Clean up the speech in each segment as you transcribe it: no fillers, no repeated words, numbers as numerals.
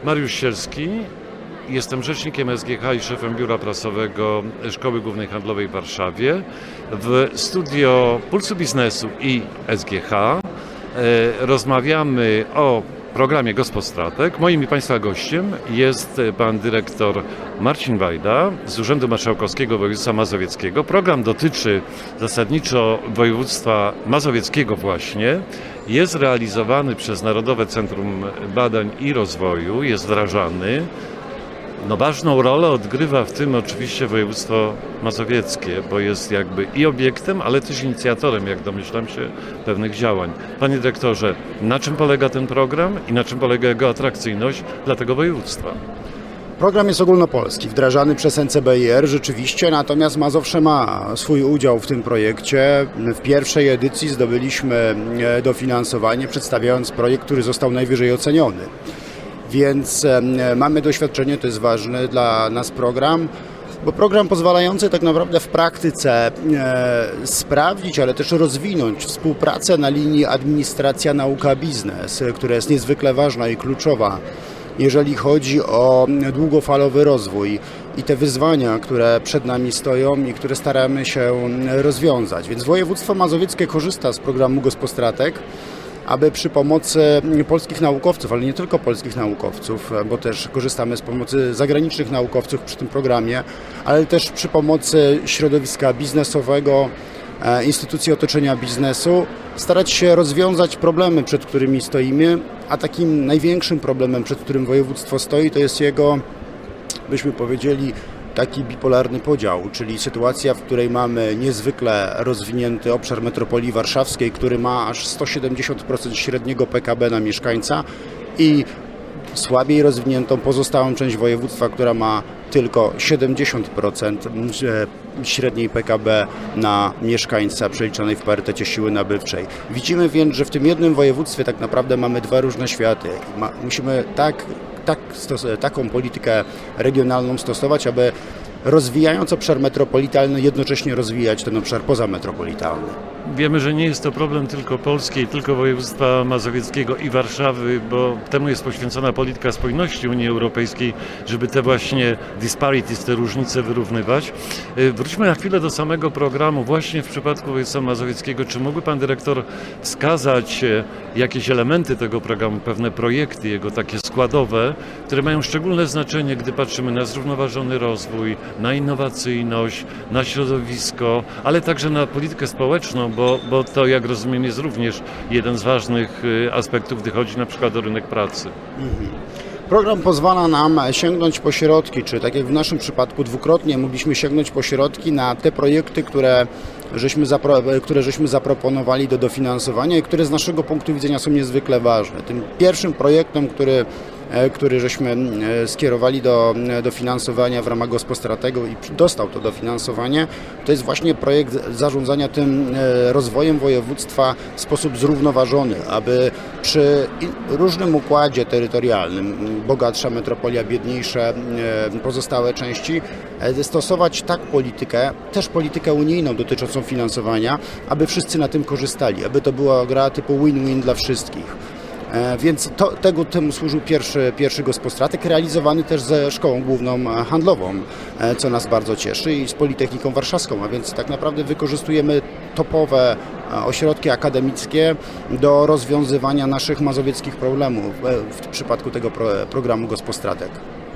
Mariusz Sielski, jestem rzecznikiem SGH i szefem biura prasowego Szkoły Głównej Handlowej w Warszawie. W studio Pulsu Biznesu i SGH rozmawiamy o programie Gospostratek. Moim i Państwa gościem jest pan dyrektor Marcin Wajda z Urzędu Marszałkowskiego Województwa Mazowieckiego. Program dotyczy zasadniczo województwa mazowieckiego właśnie. Jest realizowany przez Narodowe Centrum Badań i Rozwoju, jest wdrażany. Ważną rolę odgrywa w tym oczywiście województwo mazowieckie, bo jest jakby i obiektem, ale też inicjatorem, jak domyślam się, pewnych działań. Panie dyrektorze, na czym polega ten program i na czym polega jego atrakcyjność dla tego województwa? Program jest ogólnopolski, wdrażany przez NCBIR rzeczywiście, natomiast Mazowsze ma swój udział w tym projekcie. W pierwszej edycji zdobyliśmy dofinansowanie, przedstawiając projekt, który został najwyżej oceniony. Więc mamy doświadczenie, to jest ważny dla nas program, bo program pozwalający tak naprawdę w praktyce sprawdzić, ale też rozwinąć współpracę na linii administracja, nauka, biznes, która jest niezwykle ważna i kluczowa, jeżeli chodzi o długofalowy rozwój i te wyzwania, które przed nami stoją i które staramy się rozwiązać. Więc województwo mazowieckie korzysta z programu Gospostratek, aby przy pomocy polskich naukowców, ale nie tylko polskich naukowców, bo też korzystamy z pomocy zagranicznych naukowców przy tym programie, ale też przy pomocy środowiska biznesowego, instytucji otoczenia biznesu, starać się rozwiązać problemy, przed którymi stoimy, a takim największym problemem, przed którym województwo stoi, to jest jego, byśmy powiedzieli, taki bipolarny podział, czyli sytuacja, w której mamy niezwykle rozwinięty obszar metropolii warszawskiej, który ma aż 170% średniego PKB na mieszkańca i słabiej rozwiniętą pozostałą część województwa, która ma tylko 70% średniej PKB na mieszkańca przeliczonej w parytecie siły nabywczej. Widzimy więc, że w tym jednym województwie tak naprawdę mamy dwa różne światy. Musimy taką politykę regionalną stosować, aby rozwijając obszar metropolitalny, jednocześnie rozwijać ten obszar pozametropolitalny. Wiemy, że nie jest to problem tylko Polski, tylko województwa mazowieckiego i Warszawy, bo temu jest poświęcona polityka spójności Unii Europejskiej, żeby te właśnie disparities, te różnice wyrównywać. Wróćmy na chwilę do samego programu. Właśnie w przypadku województwa mazowieckiego, czy mógłby pan dyrektor wskazać jakieś elementy tego programu, pewne projekty jego takie składowe, które mają szczególne znaczenie, gdy patrzymy na zrównoważony rozwój, na innowacyjność, na środowisko, ale także na politykę społeczną, bo to, jak rozumiem, jest również jeden z ważnych aspektów, gdy chodzi na przykład o rynek pracy. Program pozwala nam sięgnąć po środki, czy tak jak w naszym przypadku dwukrotnie mogliśmy sięgnąć po środki na te projekty, które żeśmy zaproponowali do dofinansowania i które z naszego punktu widzenia są niezwykle ważne. Tym pierwszym projektem, który żeśmy skierowali do finansowania w ramach Gospostratego i dostał to dofinansowanie, to jest właśnie projekt zarządzania tym rozwojem województwa w sposób zrównoważony, aby przy różnym układzie terytorialnym, bogatsza metropolia, biedniejsze pozostałe części, stosować tak też politykę unijną dotyczącą finansowania, aby wszyscy na tym korzystali, aby to była gra typu win-win dla wszystkich. Więc temu służył pierwszy Gospostratek, realizowany też ze Szkołą Główną Handlową, co nas bardzo cieszy, i z Politechniką Warszawską, a więc tak naprawdę wykorzystujemy topowe ośrodki akademickie do rozwiązywania naszych mazowieckich problemów w przypadku tego programu Gospostratek.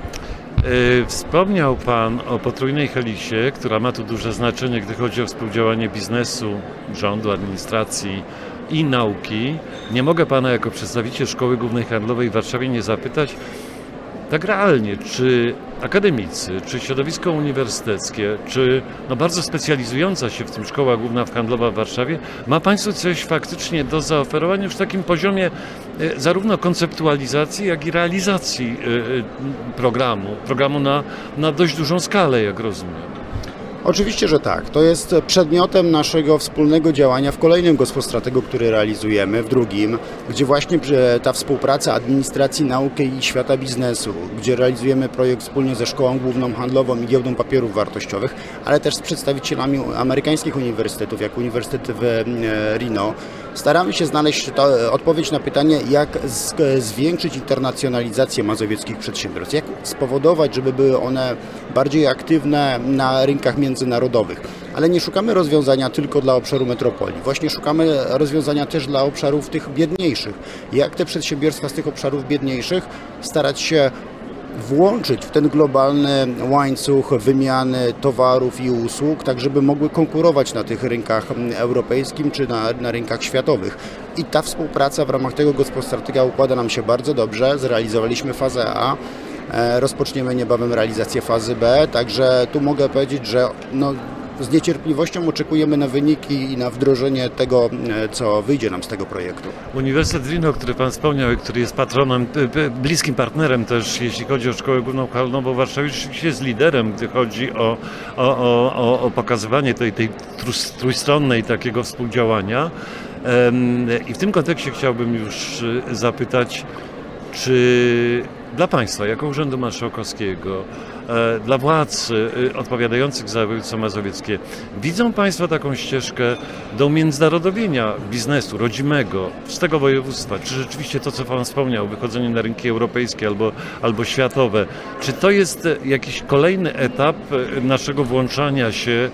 Wspomniał pan o potrójnej helisie, która ma tu duże znaczenie, gdy chodzi o współdziałanie biznesu, rządu, administracji i nauki. Nie mogę pana jako przedstawiciel Szkoły Głównej Handlowej w Warszawie nie zapytać, tak realnie, czy akademicy, czy środowisko uniwersyteckie, czy bardzo specjalizująca się w tym Szkoła Główna Handlowa w Warszawie, ma państwu coś faktycznie do zaoferowania już w takim poziomie zarówno konceptualizacji, jak i realizacji programu na dość dużą skalę, jak rozumiem? Oczywiście, że tak. To jest przedmiotem naszego wspólnego działania w kolejnym Gospostrategu, który realizujemy, w drugim, gdzie właśnie ta współpraca administracji, nauki i świata biznesu, gdzie realizujemy projekt wspólnie ze Szkołą Główną Handlową i Giełdą Papierów Wartościowych, ale też z przedstawicielami amerykańskich uniwersytetów, jak Uniwersytet w Reno, staramy się znaleźć odpowiedź na pytanie, jak zwiększyć internacjonalizację mazowieckich przedsiębiorstw, jak spowodować, żeby były one bardziej aktywne na rynkach międzynarodowych. Ale nie szukamy rozwiązania tylko dla obszaru metropolii. Właśnie szukamy rozwiązania też dla obszarów tych biedniejszych. Jak te przedsiębiorstwa z tych obszarów biedniejszych starać się włączyć w ten globalny łańcuch wymiany towarów i usług, tak żeby mogły konkurować na tych rynkach europejskim czy na rynkach światowych. I ta współpraca w ramach tego Gospodarstwa układa nam się bardzo dobrze. Zrealizowaliśmy fazę A, rozpoczniemy niebawem realizację fazy B, także tu mogę powiedzieć, że z niecierpliwością oczekujemy na wyniki i na wdrożenie tego, co wyjdzie nam z tego projektu. Uniwersytet Wilno, o którym Pan wspomniał i który jest patronem, bliskim partnerem też, jeśli chodzi o Szkołę Główną Handlową w Warszawie, rzeczywiście jest liderem, gdy chodzi o pokazywanie tej trójstronnej takiego współdziałania. I w tym kontekście chciałbym już zapytać, czy dla Państwa, jako Urzędu Marszałkowskiego, dla władz odpowiadających za województwo mazowieckie, widzą Państwo taką ścieżkę do umiędzynarodowienia biznesu rodzimego z tego województwa? Czy rzeczywiście to, co Pan wspomniał, wychodzenie na rynki europejskie albo światowe, czy to jest jakiś kolejny etap naszego włączania się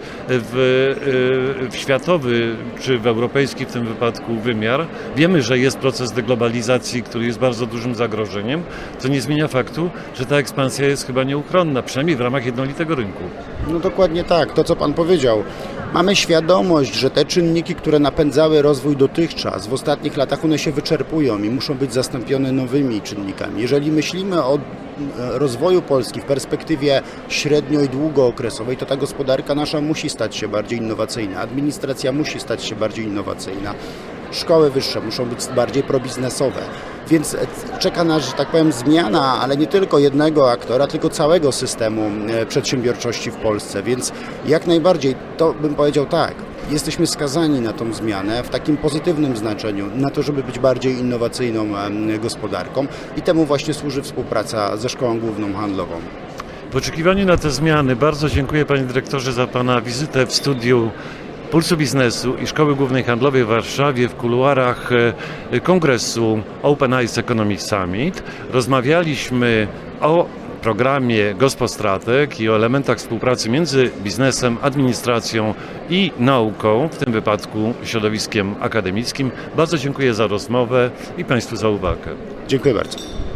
w światowy, czy w europejski w tym wypadku wymiar? Wiemy, że jest proces deglobalizacji, który jest bardzo dużym zagrożeniem, co nie zmienia faktu, że ta ekspansja jest chyba nieuchronna, przynajmniej w ramach jednolitego rynku. No dokładnie tak, to co Pan powiedział. Mamy świadomość, że te czynniki, które napędzały rozwój dotychczas, w ostatnich latach one się wyczerpują i muszą być zastąpione nowymi czynnikami. Jeżeli myślimy o rozwoju Polski w perspektywie średnio i długookresowej, to ta gospodarka nasza musi stać się bardziej innowacyjna, administracja musi stać się bardziej innowacyjna, szkoły wyższe muszą być bardziej probiznesowe. Więc czeka nas, że tak powiem, zmiana, ale nie tylko jednego aktora, tylko całego systemu przedsiębiorczości w Polsce. Więc jak najbardziej, to bym powiedział tak, jesteśmy skazani na tą zmianę w takim pozytywnym znaczeniu, na to, żeby być bardziej innowacyjną gospodarką i temu właśnie służy współpraca ze Szkołą Główną Handlową. W oczekiwaniu na te zmiany bardzo dziękuję Panie Dyrektorze za Pana wizytę w studiu Pulsu Biznesu i Szkoły Głównej Handlowej w Warszawie w kuluarach kongresu Open Eyes Economic Summit. Rozmawialiśmy o programie Gospodratek i o elementach współpracy między biznesem, administracją i nauką, w tym wypadku środowiskiem akademickim. Bardzo dziękuję za rozmowę i Państwu za uwagę. Dziękuję bardzo.